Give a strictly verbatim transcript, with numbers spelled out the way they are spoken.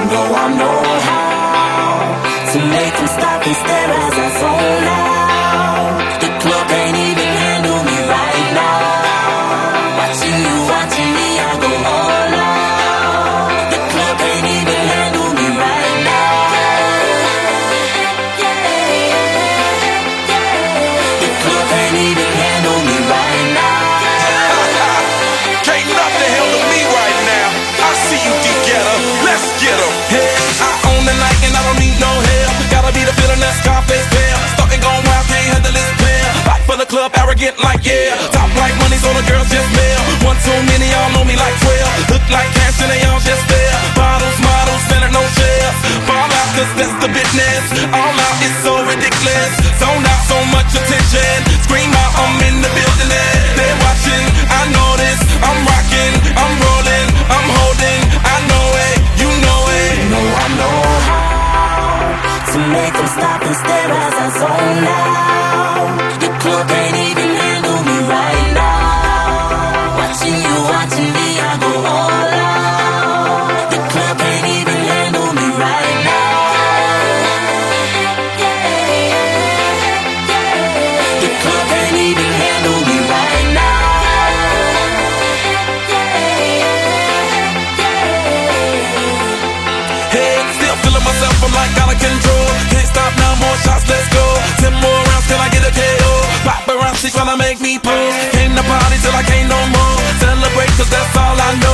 know I know how to make them stop and stare as I zone out. The club can't even handle me right now. Watching you, watching me, I go all out. The club can't even handle me right now. The club can't even handle me right now. Can't nothing handle me right now. I see you, D-Getter. Let's get 'em. Hey, I own the night and I don't need no help. Gotta be the feeling that Scarface feel. Starting going wild, can't handle this pill. Back for the club, arrogant like yeah. Top like money, so the girls just mail. One too many, y'all know me like twelve. Look like cash and they all just there. Bottles, models, spending no shares. Fall out, cause that's the business. All out is so ridiculous. Zone out, so much attention. Scream out, I'm in the building. They're watching, I know this. I'm rocking, I'm rolling, I'm holding. I know it, you know it. You know I know how to make them stop and stare as I zone out. The club can't even handle me right now. Watching you, watching me, I go all out. The club can't even handle me right now. The club can't even handle me right now. Hey, still feeling myself, I'm like out of control. Can't stop now, more shots, let's go. Ten more rounds, can I get a K O? Paparazzi tryna make me pose. Came to party till I can't no more. Celebrate, cause that's all I know.